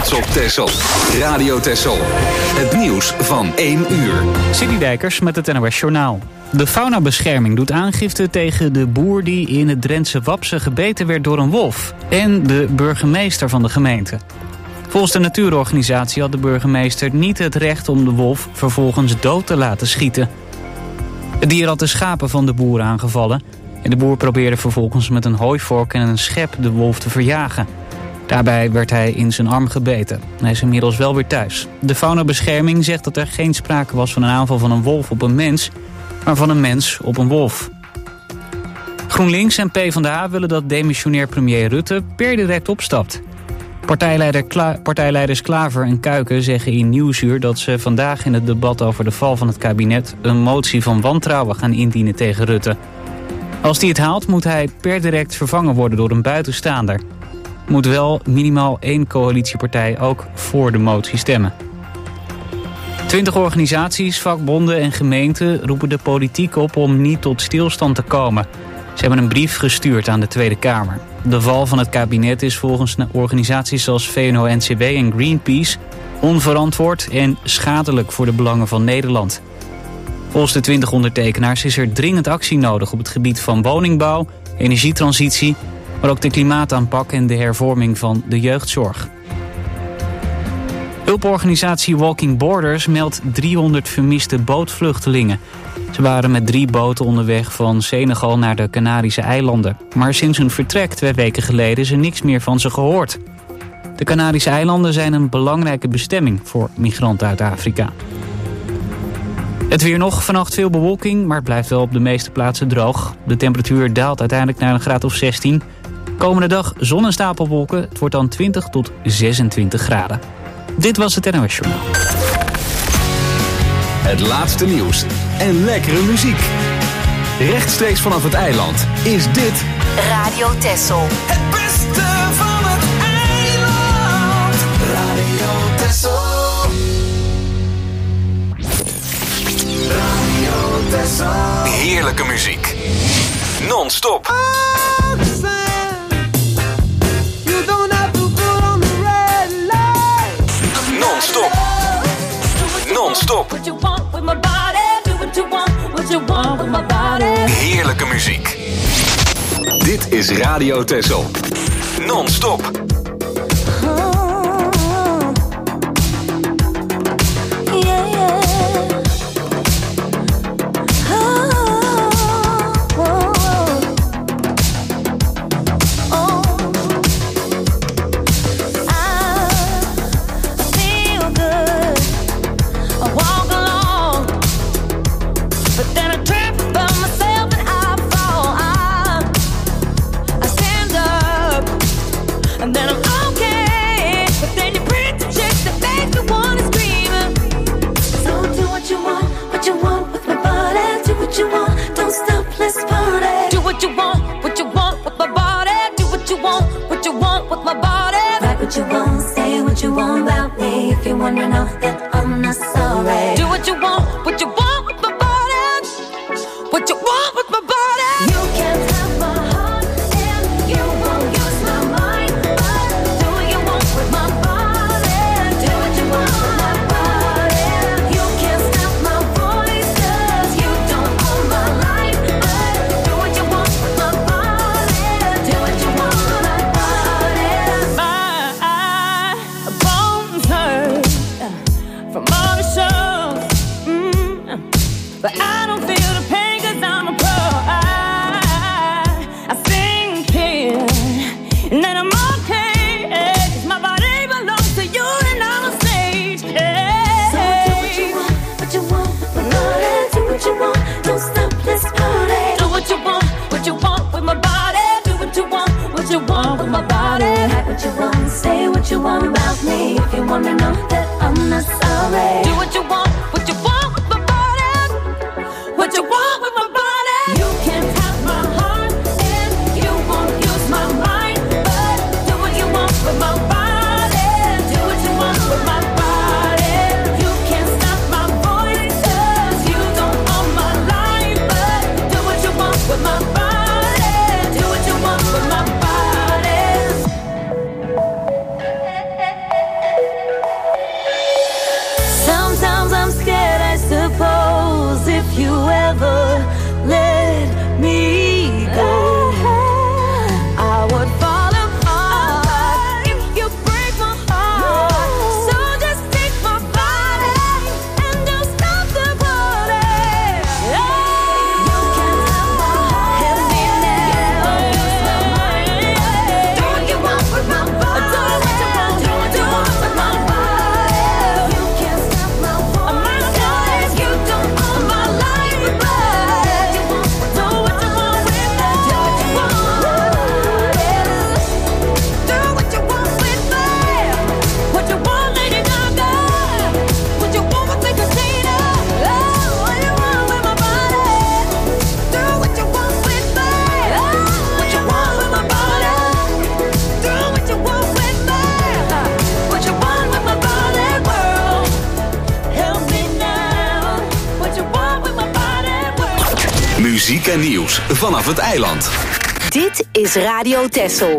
trots op Texel. Radio Texel. Het nieuws van 1 uur. Sidney Dijkers met het NOS Journaal. De faunabescherming doet aangifte tegen de boer die in het Drentse Wapse gebeten werd door een wolf. En de burgemeester van de gemeente. Volgens de natuurorganisatie had de burgemeester niet het recht om de wolf vervolgens dood te laten schieten. Het dier had de schapen van de boer aangevallen. En de boer probeerde vervolgens met een hooivork en een schep de wolf te verjagen. Daarbij werd hij in zijn arm gebeten. Hij is inmiddels wel weer thuis. De faunabescherming zegt dat er geen sprake was van een aanval van een wolf op een mens, maar van een mens op een wolf. GroenLinks en PvdA willen dat demissionair premier Rutte per direct opstapt. Partijleiders Klaver en Kuiken zeggen in Nieuwsuur dat ze vandaag in het debat over de val van het kabinet een motie van wantrouwen gaan indienen tegen Rutte. Als die het haalt moet hij per direct vervangen worden door een buitenstaander. Moet wel minimaal 1 coalitiepartij ook voor de motie stemmen. 20 organisaties, vakbonden en gemeenten roepen de politiek op om niet tot stilstand te komen. Ze hebben een brief gestuurd aan de Tweede Kamer. De val van het kabinet is volgens organisaties zoals VNO-NCW en Greenpeace onverantwoord en schadelijk voor de belangen van Nederland. Volgens de 20 ondertekenaars is er dringend actie nodig op het gebied van woningbouw, energietransitie, maar ook de klimaataanpak en de hervorming van de jeugdzorg. Hulporganisatie Walking Borders meldt 300 vermiste bootvluchtelingen. Ze waren met 3 boten onderweg van Senegal naar de Canarische eilanden. Maar sinds hun vertrek 2 weken geleden is er niks meer van ze gehoord. De Canarische eilanden zijn een belangrijke bestemming voor migranten uit Afrika. Het weer nog, vannacht veel bewolking, maar het blijft wel op de meeste plaatsen droog. De temperatuur daalt uiteindelijk naar een graad of 16. Komende dag zon en stapelwolken, het wordt dan 20 tot 26 graden. Dit was het NOS Journaal. Het laatste nieuws en lekkere muziek. Rechtstreeks vanaf het eiland is dit Radio Texel. Het beste van het eiland. Radio Texel. Radio Texel. heerlijke muziek. Non-stop. Non-stop. Non-stop. Heerlijke muziek. Dit is Radio Texel. Non-stop. From all the show muziek en nieuws vanaf het eiland. Dit is Radio Texel.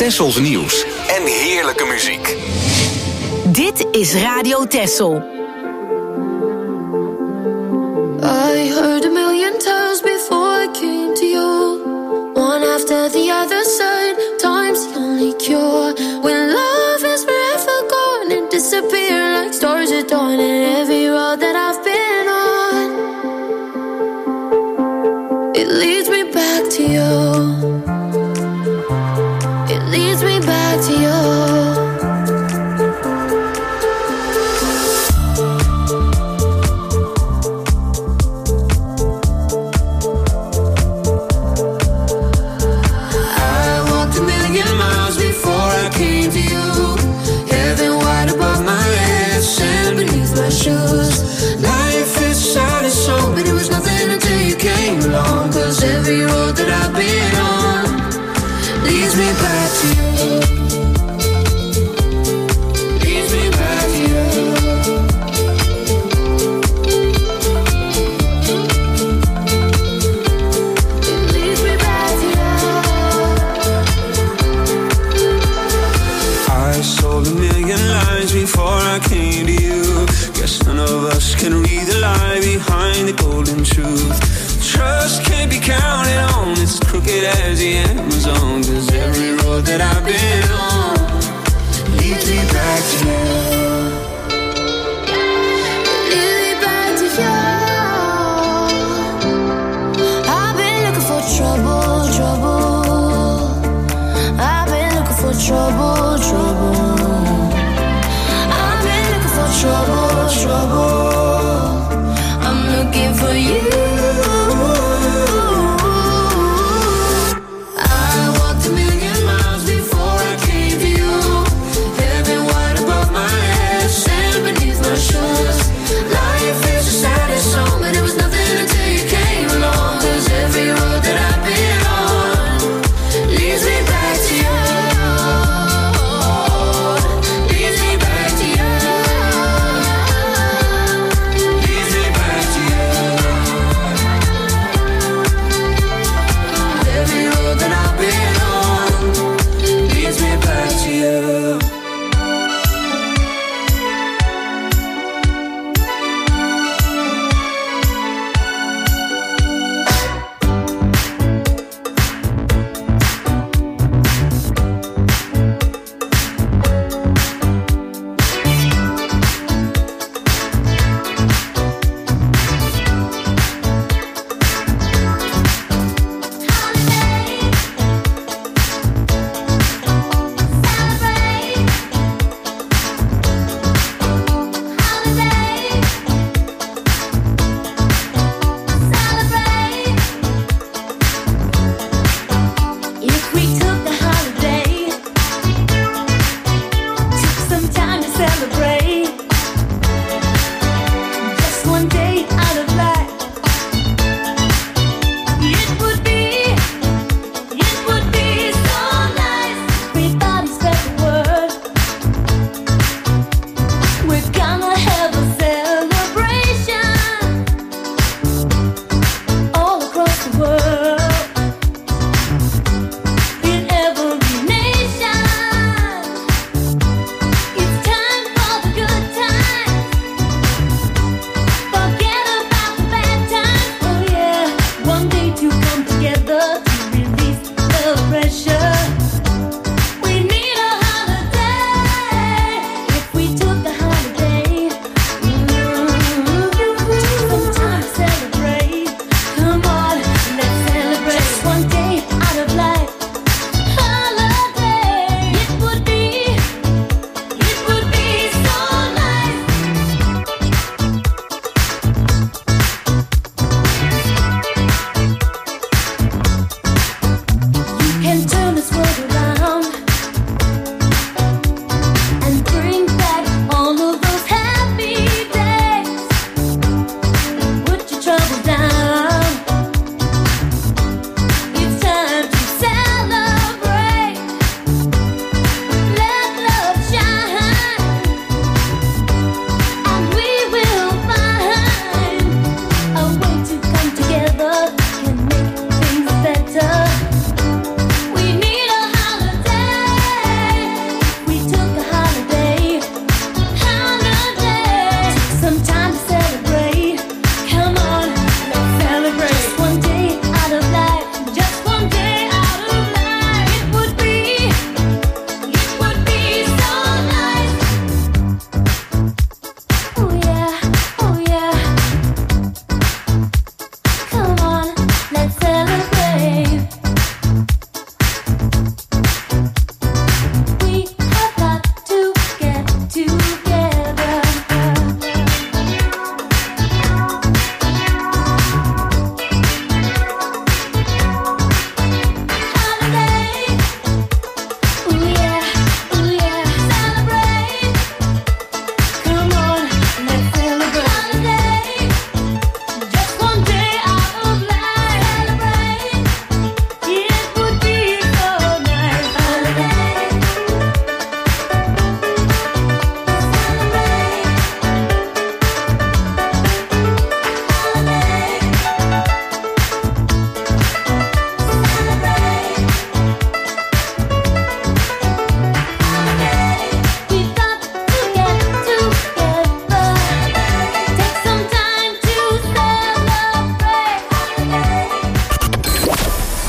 Tessels nieuws en heerlijke muziek. Dit is Radio Tessel. I heard a million times before I came to you. One after the other said, time's the only cure. When love is forever gone and disappear like stars at dawn. And every road that I've been on, it leads me back to you. It leads me back to you. Life is sad and so, but it was nothing until you came along. 'Cause every road that I've been on,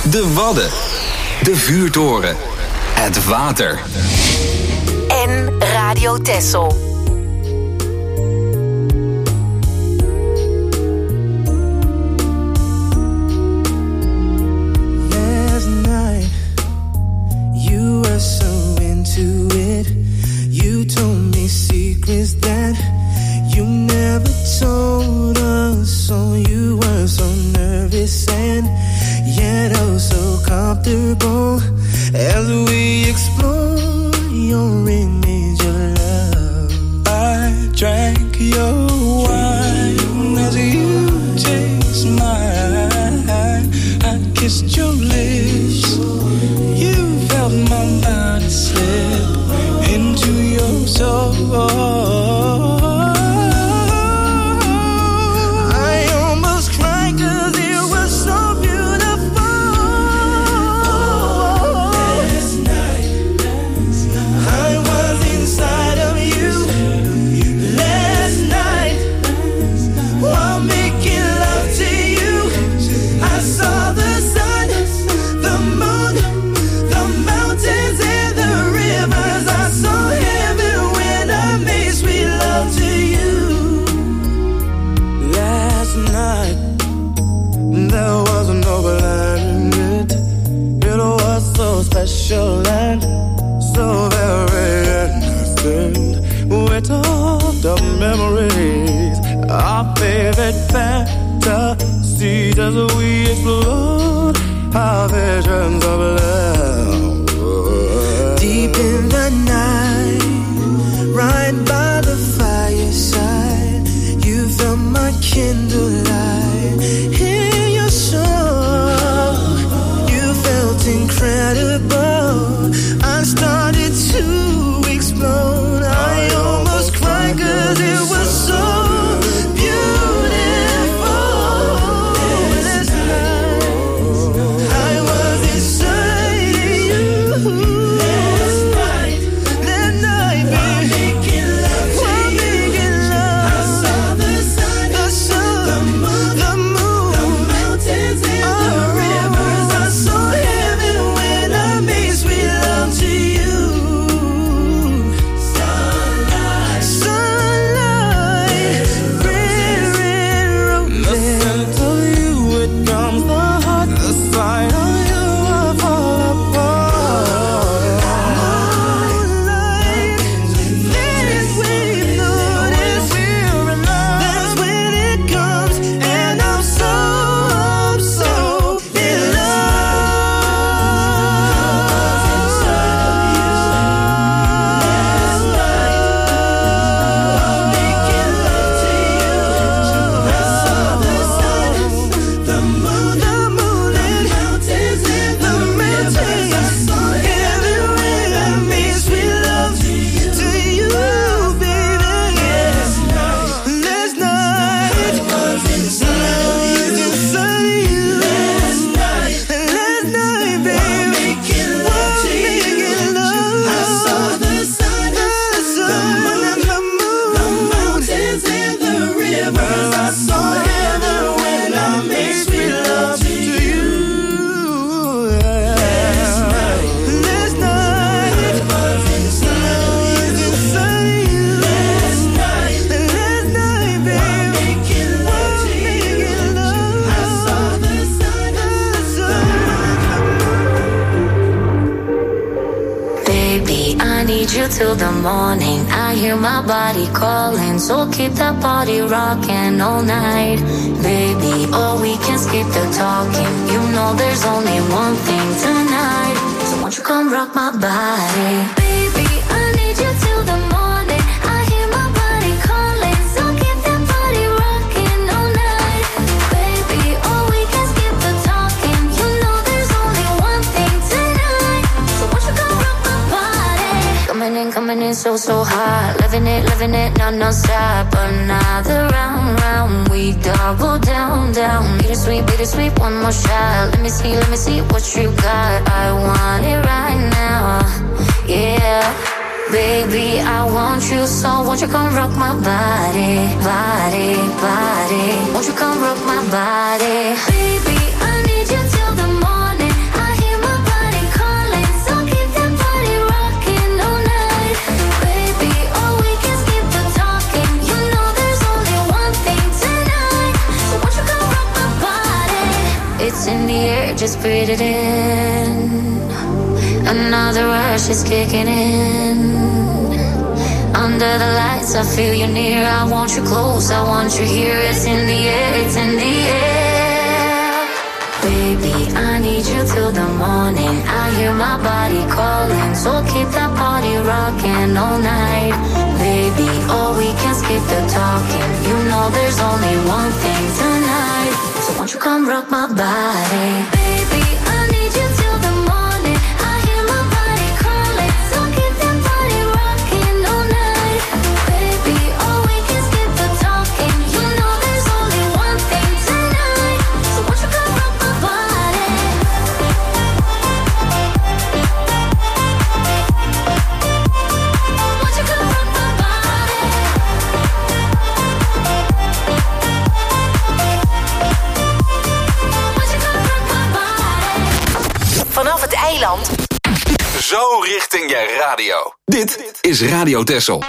De Wadden. De vuurtoren. Het water. En Radio Texel. Last night, you were so into it. You told me secrets that you never told us. So you were so nervous and yet oh so comfortable as we explore your image of love. I drank your wine as you taste mine. I kissed your lips. You felt my body slip into your soul. Special and so very innocent. We talked of memories, our favorite fantasies as we explored our visions of love. Deep in the night, right by the fireside, you felt my candlelight in your soul. You felt incredible. I started to explode. I almost cried 'cause it was so beautiful. Last night, I was inside you. Last night, baby, while making love, I saw the sun, the moon, the mountains and the rivers. I saw heaven when I made sweet love to you. Sunlight, red, red roses. The scent of you, it calms the heart. The sight of you, I fall apart. Moonlight, that is when you notice we're in love. That's when it comes, and I'm so in love. Till the morning, I hear my body calling. So keep that body rocking all night. Baby, oh, we can skip the talking. You know there's only one thing tonight. So won't you come rock my body? Baby, I need you till the morning. I hear my body calling. So keep that body rocking all night. Baby, oh, we can skip the talking. You know there's only one thing tonight. So won't you come rock my body? Coming in so hot. Living it, non-stop. Another round, we double down. Beat it sweet, one more shot. Let me see what you got. I want it right now, yeah. Baby, I want you, so won't you come rock my body. Won't you come rock my body? Baby, I need you till the morning. in the air, just breathe it in. Another rush is kicking in. Under the lights, I feel you near. I want you close, I want you here. It's in the air, it's in the air. Baby, I need you till the morning. I hear my body calling, so keep that body rocking all night. Baby, oh, we can skip the talking. You know there's only one thing tonight. So won't you come rock my body? Baby, I need you till the morning. I hear my body calling, so keep that body rocking all night. Baby, oh, we can skip the talking. You know there's only one thing tonight. So won't you come rock my body? Won't you come rock my body? Won't you come rock my body? Vanaf het eiland Zo richting je radio. Dit is Radio Texel.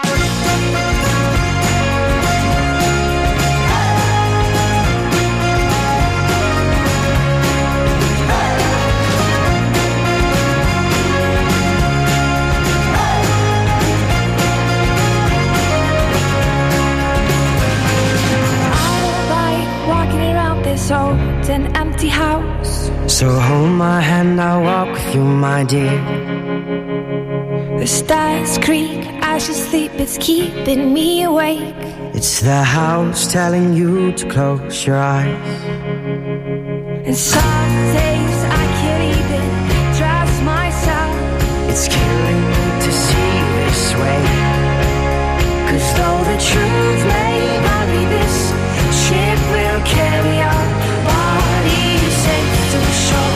Walking around this old and empty house. So hold my hand, I'll walk with you, my dear. The stars creak as you sleep, it's keeping me awake. It's the house telling you to close your eyes. And some days I can't even trust myself. It's killing me to see you this way. 'Cause though the truth may vary, this ship will carry our bodies safe to shore.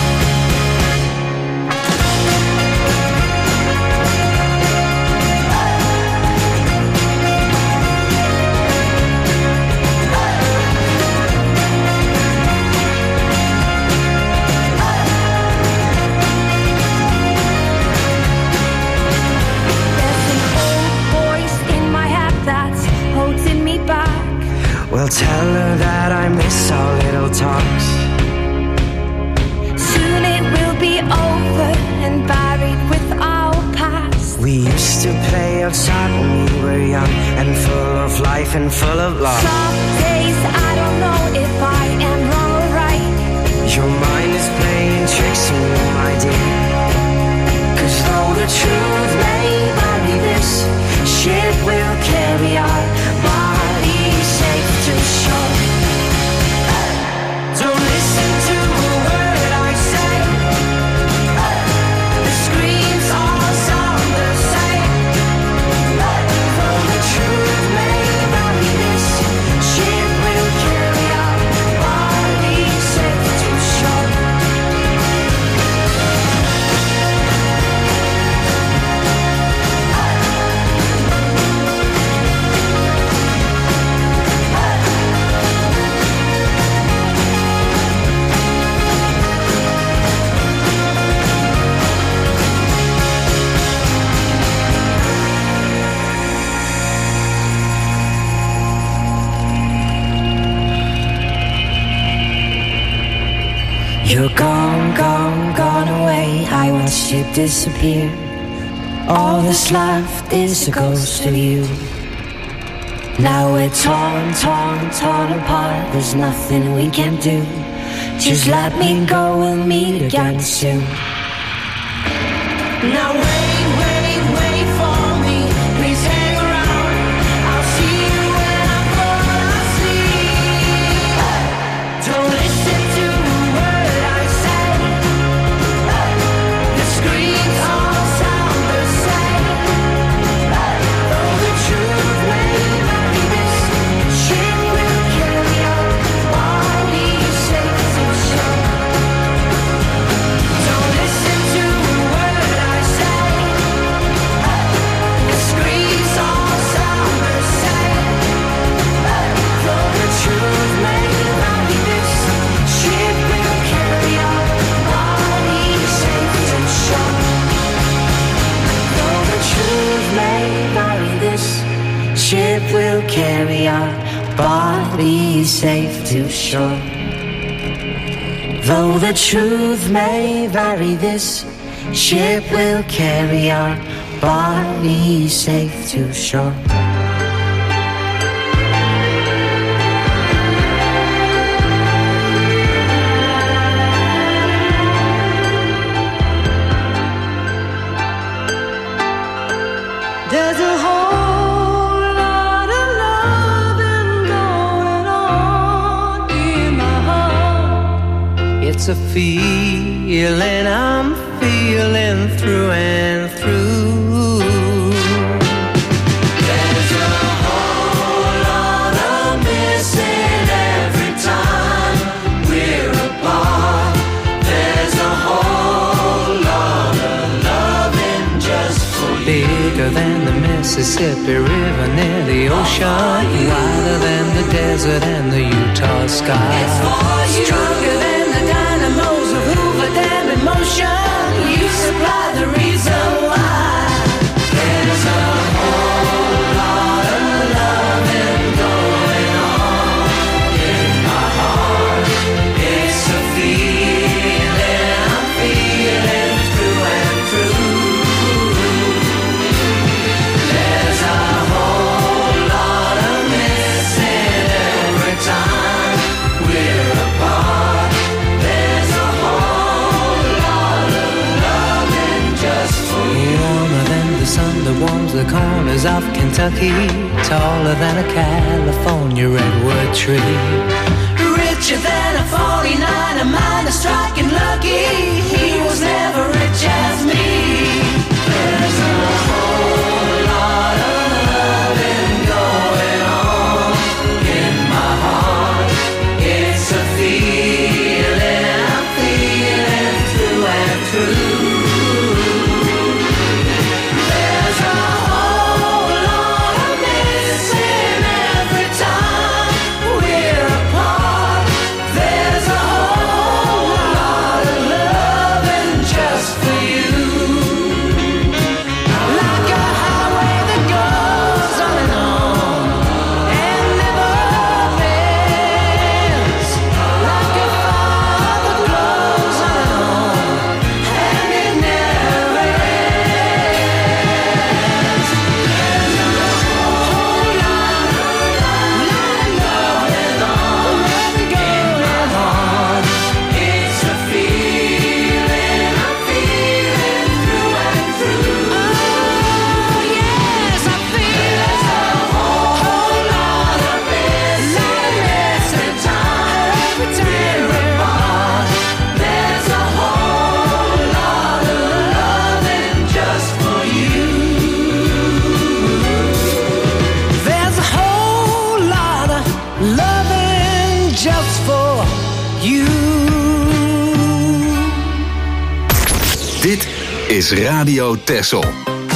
Well, tell her that I miss our little talks. Soon it will be over and buried with our past. We used to play outside when we were young and full of life and full of love. Some days I don't know if I am wrong or right. Your mind is playing tricks on you, my dear. 'Cause though the truth may vary, this ship will carry our bodies safe to shore. Don't listen to a word I say. The screams all sound the same. Though the truth may vary, this ship will carry our bodies safe to shore. You're gone, gone, gone away. I watched you disappear. All that's left is a ghost of you. Now we're torn, torn, torn apart. There's nothing we can do. Just let me go, we'll meet again soon. Now wait, wait, wait for me. Please hang around. I'll see you when I fall asleep. Don't listen to a word I say. The screams all sound the same. Though the truth may vary, this ship will carry our bodies safe to shore. Don't listen to a word I say. The screams all sound the same. Though the truth may vary, this ship will carry our bodies safe to shore. Though the truth may vary, this ship will carry our bodies safe to shore. Though the truth may vary, this ship will carry our bodies safe to shore. There's a whole lot of loving going on in my heart. It's a feeling I'm feeling through and through. There's a whole lot of missing every time we're apart. There's a whole lot of loving just for you. Bigger than the Mississippi River near the ocean, wider than the desert and the Utah sky. It's for you. Stronger than the dynamos of Hoover Dam in motion. You supply the reason why. There's a whole lot of loving going on in my heart. It's a feeling I'm feeling through and through. There's a whole lot of missing every time we're apart. There's a whole lot of loving just for you. Warmer than the sun that warms the corners of Kentucky, taller than a California redwood tree, richer than a 49er miner striking lucky. He was never rich as me. There's a whole lot of loving going on in my heart. It's a feeling I'm feeling through and through. There's a whole lot of missing every time we're apart. There's a whole lot of loving just for you. Like a highway that goes on and never ends. Like a fire that glows on and it never ends. There's a whole lot of loving going on in my heart. It's a feeling I'm feeling through and through. Oh yes, I feel it. There's a whole lot of missing every time we're apart. There's a whole lot of loving just for you. There's a whole lot of loving just for you. Dit is Radio Texel.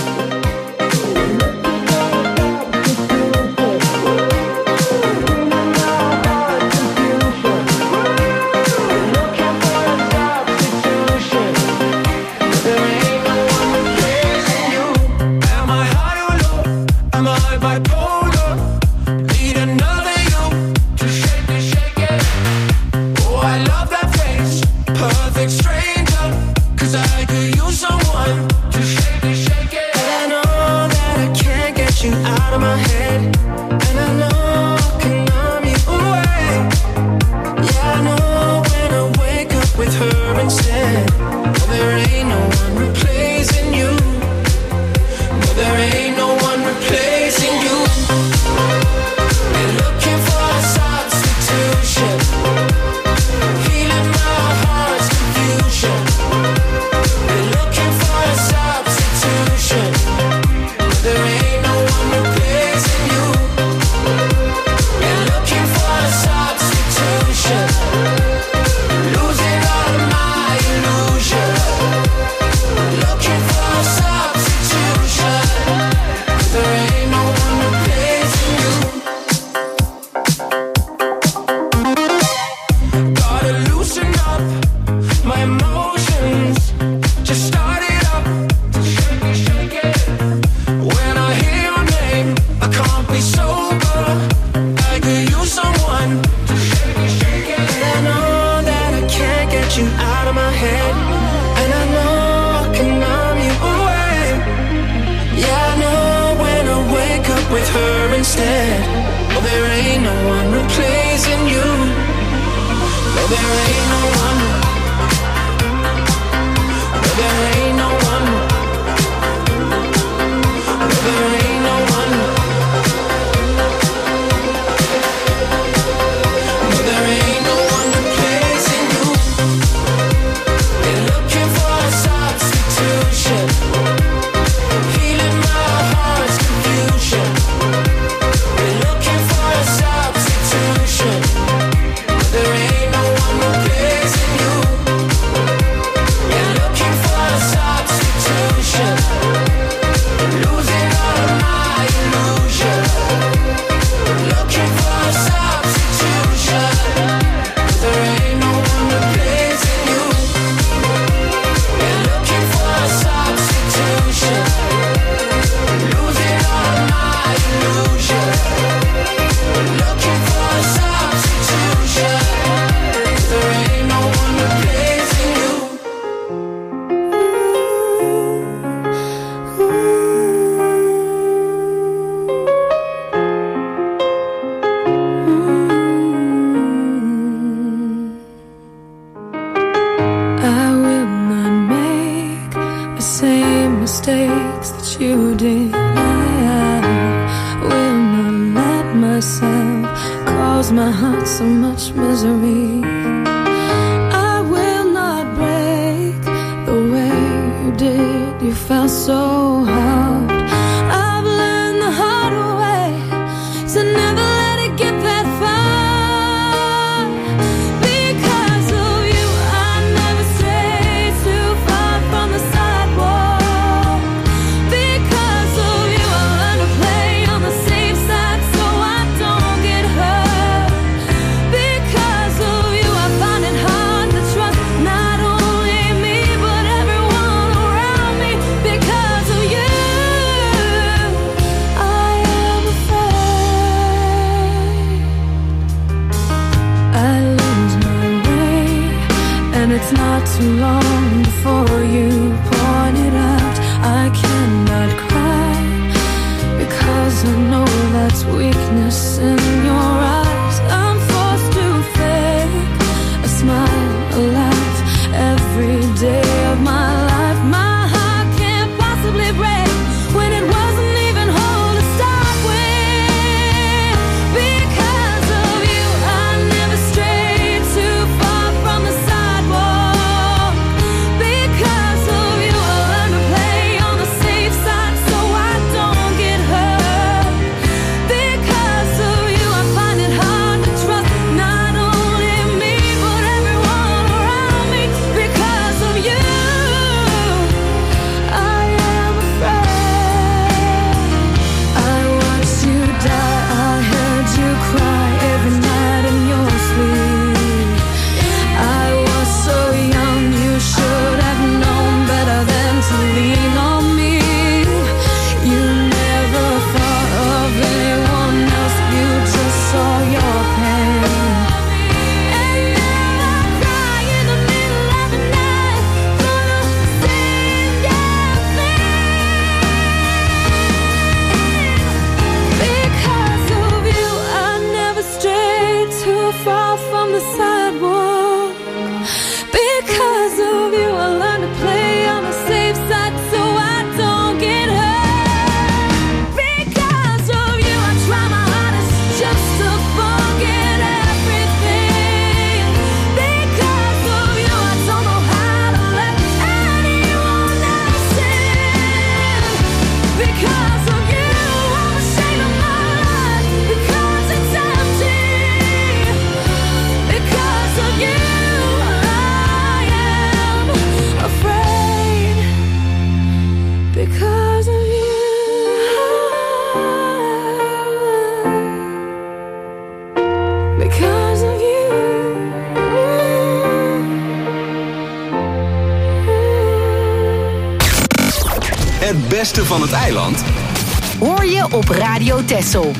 Am I high or low? Am I bipolar? Need another you to shake it. Oh, I love that face, perfect stranger. 'Cause I could use someone to shake it. And I know that I can't get you out of my head. And I know I can numb you away. Yeah, I know when I wake up with her instead. Oh, there ain't no one replacing you. No, there ain't no one replacing you. We're looking for a substitution, healing my heart's confusion. We're looking for a substitution. There ain't no one replacing you. We're looking for a substitution, losing all of my illusions. Looking for a substitution. There ain't no one replacing you. Gotta loosen up my emotions. Just start it up, shake it. When I hear your name, I can't be sober. I could use someone to shake it. And I know that I can't get you out of my head. And I know I can numb you away. Yeah, I know when I wake up with her instead. Oh, there ain't no one replacing you. No, there ain't no one. No, there ain't no one. No, there ain't no one. No, there ain't no one replacing you. They're looking for a substitution, healing my heart's confusion. They're looking for a substitution. There ain't no one replacing you. They're looking for a substitution, losing all of my illusion. Looking for a substitution. There ain't no one replacing you. They're looking for a substitution, losing all of my illusion. Looking for a substitution. There ain't no one replacing you. I will not make the same mistakes that you did. I will not let myself cause my heart so much misery. I will not break the way you did. You felt so hard. I've learned the hard way to never let it get that far. Because of you, I never strayed too far from the sidewalk. Because of you, I learned to play on the safe side so I don't get hurt. Because of you, I find it hard to trust not only me but everyone around me. Because of you, I am afraid I lose my way, and it's not too long before you point it out. I cannot cry because I know that's weakness in your eyes. I'm forced to fake a smile, a laugh every day of my life. My heart can't possibly break when it wasn't even whole to start with. Because of you, I never strayed too far from the sidewalk. Because of you, I learned to play on the safe side so I don't get hurt. Because of you, I find it hard to trust not only me but everyone around me. Because of you, I am afraid. I watched you die, I heard you cry every night in your sleep. I was so young, you should have known better than to lean on me. You never thought of anyone else, you just saw your pain. And now I cry in the middle of the night for the same damn thing. Because of you, I never strayed too far from the sidewalk. Because of you, I learned to play on the safe side so I don't get hurt. Because of you, I try my hardest just to forget everything. Because of you, I don't know how to let anyone else in. Because of you, I'm ashamed of my life because it's empty. Because of you, I am afraid. Because of you, because of you. Het beste van het eiland Hoor je op Radio Texel.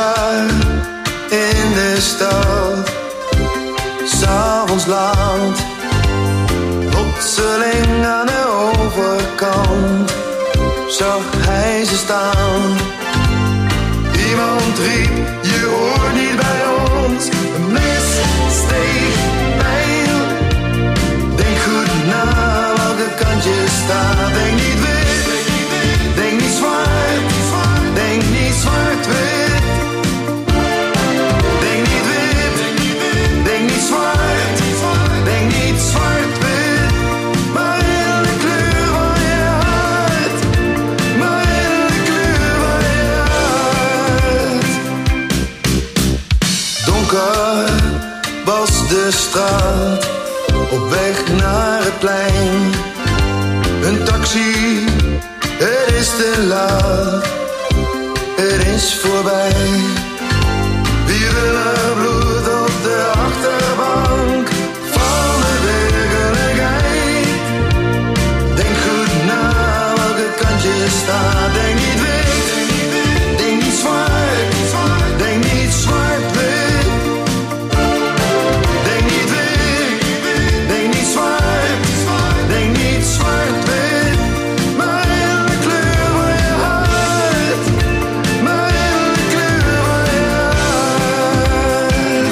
Donker in de stad, 's'avonds laat, plotseling aan de overkant zag hij ze staan. Iemand riep, je hoort niet bij ons, een mes steeg pijl. Denk goed na welke kant je staat, denk niet wit, denk niet zwart, denk niet zwart-wit. Denk niet wit, denk niet zwart, denk niet zwart-wit. Maar in de kleur van je hart, maar in de kleur van je hart. Donker was de straat, op weg naar het plein. Een taxi, het is te laat, het is voorbij. Wiebelig bloed op de achterbank van de werkelijkheid. Denk goed na welke kant je staat. Denk niet wit, denk niet zwart, denk niet zwart-wit. Denk niet wit, denk niet zwart, denk niet zwart-wit. Maar in de kleur van je hart, maar in de kleur van je hart.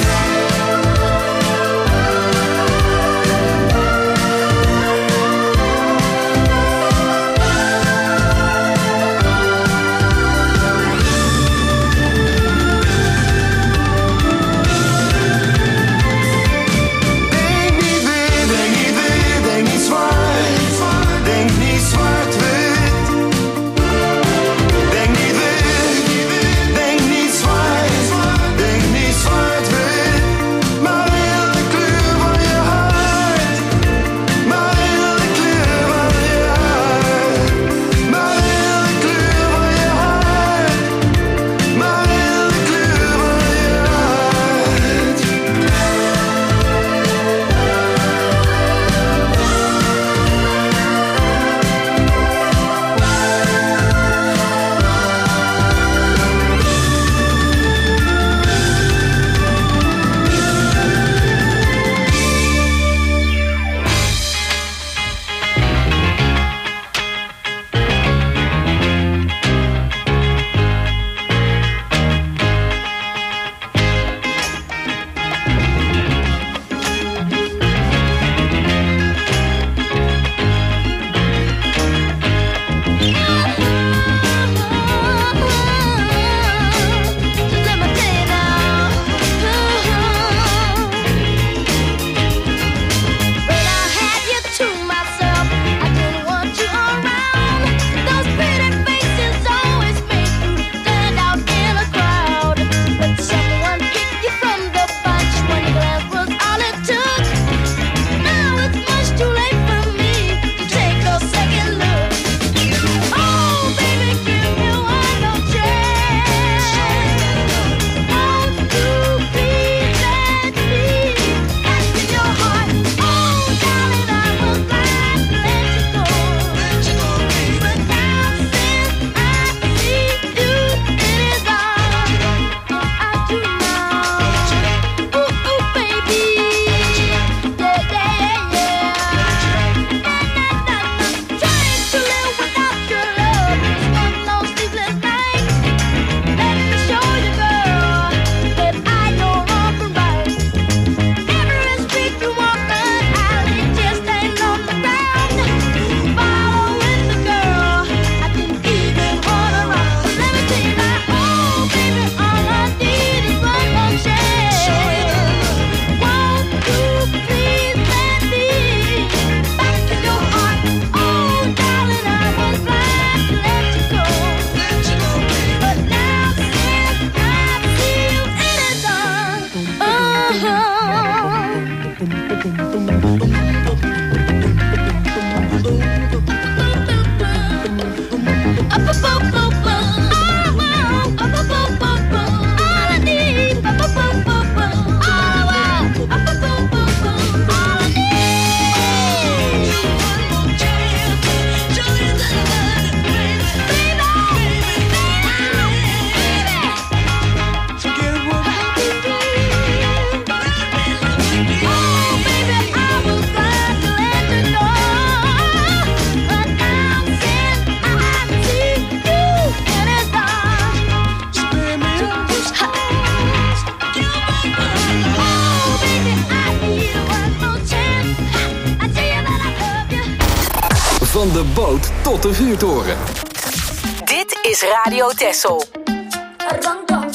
Van de boot tot de vuurtoren. Dit is Radio Texel. Arranca.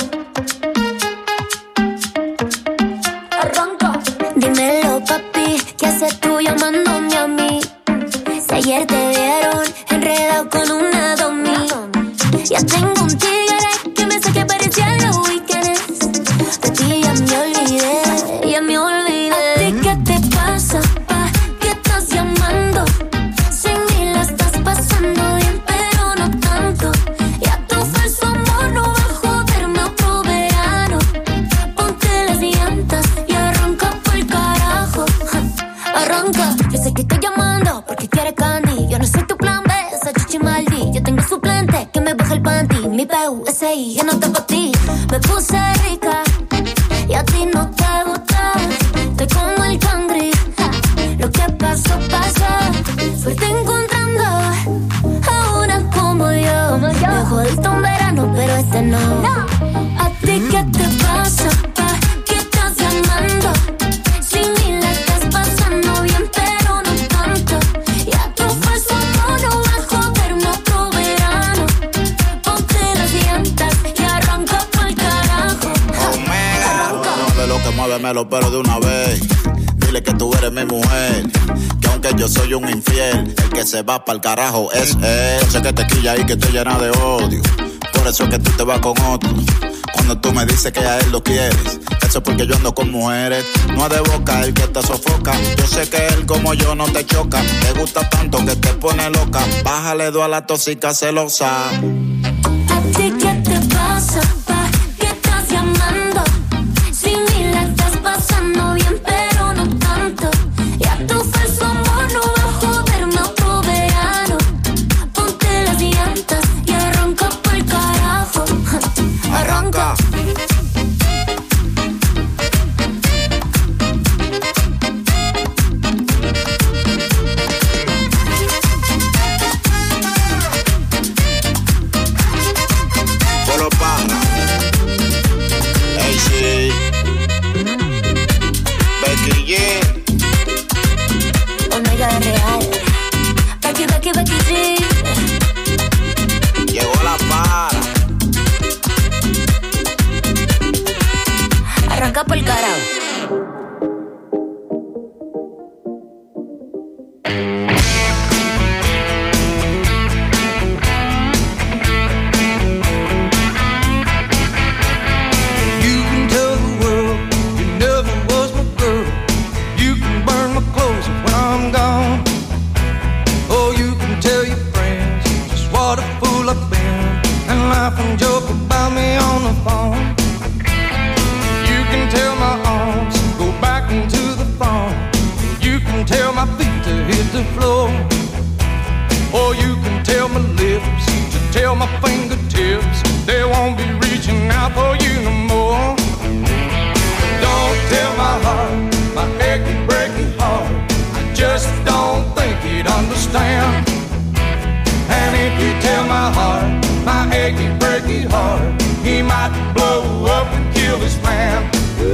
Arranca. Dímelo, papi, ¿qué haces tú llamándome a mí? Si ayer te vieron enredado con una domi. Ya tengo un tigre que me saque parecía en los weekends. De ti ya me olvidé, ya me olvidé. ¿A ti qué te pasa, pa? ¿Qué estás llamando? Sin mí la estás pasando bien, pero no tanto. Ya tu falso amor no va a joderme otro verano. Ponte las llantas y arranca pa'l carajo. Arranca, yo sé que estoy llamando porque quieres candy. Yo no soy tu plan B, esa chichi maldi. Yo tengo suplente que me baja el panty. Mi PUSI, yo no te pa' ti. Me puse rica y a ti no te gusta. Estoy como el cangri, lo que pasó, pasó. Suerte encontrando a una como yo. Me jodiste un verano, pero este no. ¿A ti qué te pasa, pa? ¿Qué estás llamando? Sin mí la estás pasando bien, pero no tanto. Ya tu falso amor no va a joderme otro verano. Ponte las llantas y arranca pa'l carajo. No de lo que muéveme los pelos de una vez. Dile que tú eres mi mujer, que aunque yo soy un infiel, el que se va pa'l carajo es él. Sé que te quilla y que te llena de odio, por eso es que tú te vas con otro. Cuando tú me dices que a él lo quieres, eso es porque yo ando con mujeres. No es de boca el que te sofoca. Yo sé que él como yo no te choca. Te gusta tanto que te pone loca. Bájale dos a la tóxica celosa. ¿A ti qué te pasa, pa? ¿Qué estás llamando? Sin mí la estás pasando bien, pero no tanto. Ya tu falso amor no va a joderme otro verano. Ponte las llantas y arranca pa'l carajo. Arranca. Solo para AC Becky G. Omega real. Becky, Becky, Becky G. Llegó la para. Arranca pa'l carajo. You can tell the world you never was my girl. You can burn my clothes when I'm gone. Oh, you can tell your friends just what a fool I've been, and laugh and joke about me on the phone. You can tell my arms go back into the phone. You can tell my feet to hit the floor. Or you can tell my lips to tell my fingertips they won't be reaching out for you no more. Don't tell my heart, my achy, breaky heart, I just don't think he'd understand. And if you tell my heart, my achy, breaky heart, he might blow up and kill this man.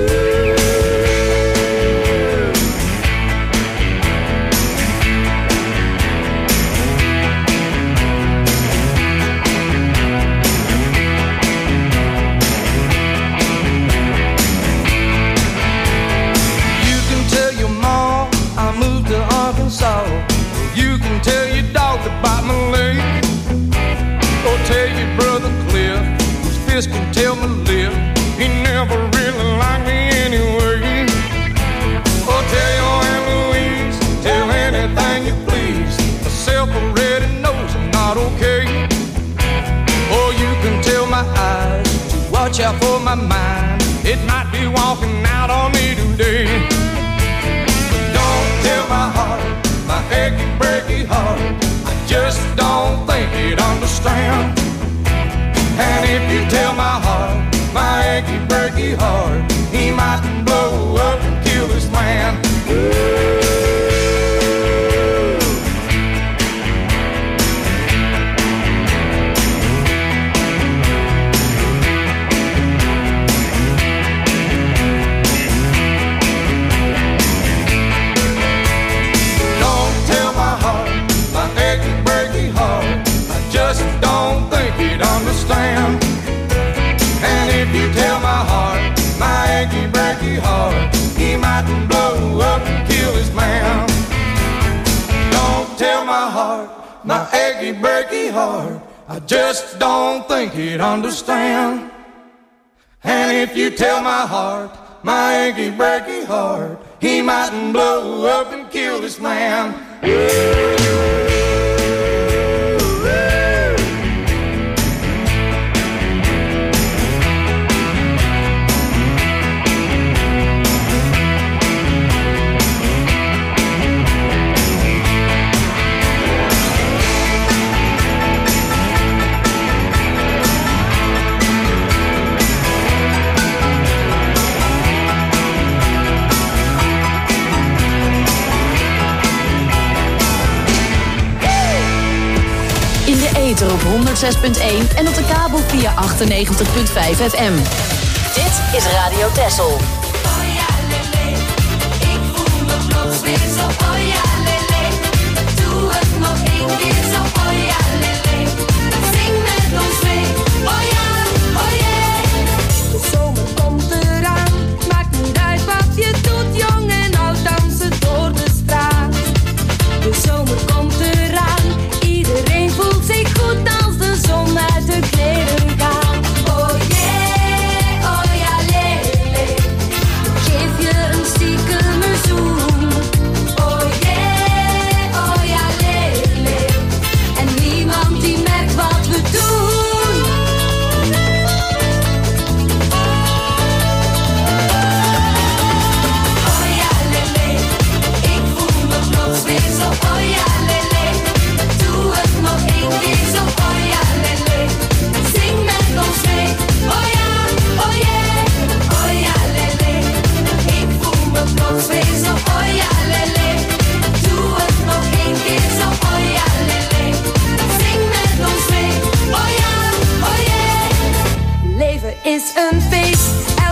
You can tell your mom I moved to Arkansas. You can tell your dog to bite my leg. Or tell your brother Cliff, whose fist can tell my lip, he never really liked me anyway. Or tell your Aunt Louise, tell anything you please, myself already knows I'm not okay. Or you can tell my eyes to watch out for my mind, it might be walking out on me today. But don't tell my heart, my achy, breaky heart, I just don't think he'd understand. And if you tell my heart, my achy, breaky heart, he might blow up and kill this man. Don't tell my heart, my achy, my achy breaky heart, I just don't think he'd understand. And if you tell my heart, my achy breaky heart, he mightn't blow up and kill this man. Ether op 106.1 en op de kabel via 98.5 FM. Dit is Radio Texel. Oh ja, lele, ik voel me plots weer zo. Oh ja, lele, doe het nog één keer zo. Oh ja, lele, zing met ons mee. Oh ja, oh yeah. De zomer komt eraan, maakt niet uit wat je doet, jong en oud dansen door de straat. De zomer komt eraan, iedereen voelt zich goed als de zon uit de kleren gaat. Oh yeah, oh ja, lele, Geef je een stiekeme zoen. oh yeah, oh ja, lele, En niemand die merkt wat we doen. oh ja, lele, ik voel me plots weer zo. Oh ja, lele, doe het nog één keer zo. Oh ja, lele, zing met ons mee. Oh ja, oh yeah, oh ja, lele, ik voel me plots weer zo. Oh ja, lele, doe het nog één keer zo. Oh ja, lele, zing met ons mee. Oh ja, oh yeah. Leven is een feest